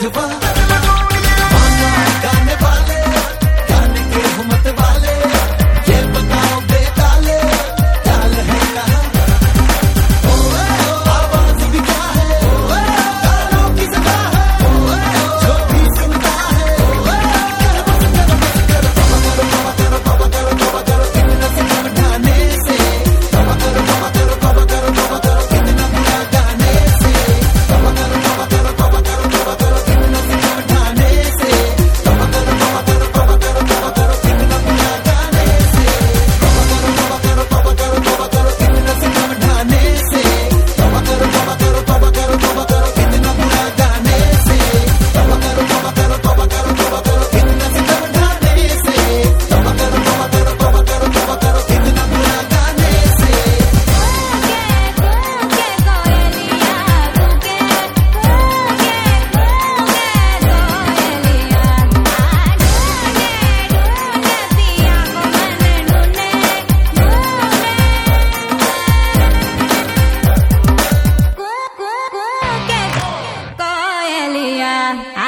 विधवा मानो गाने वाले गाने के हुमत वाले ये बताओ बेताले ताल है कहाँ आवाज भी क्या है गानों की सजा है जो भी सुनता है बस करो कितना से कम ढाने से कितना बुरा गाने से कितना से कम ढाने से कितना बुरा गाने से कितना से कम ढाने से कितना बुरा गाने से कितना से कम ढाने से कितना बुरा गाने से Coelia.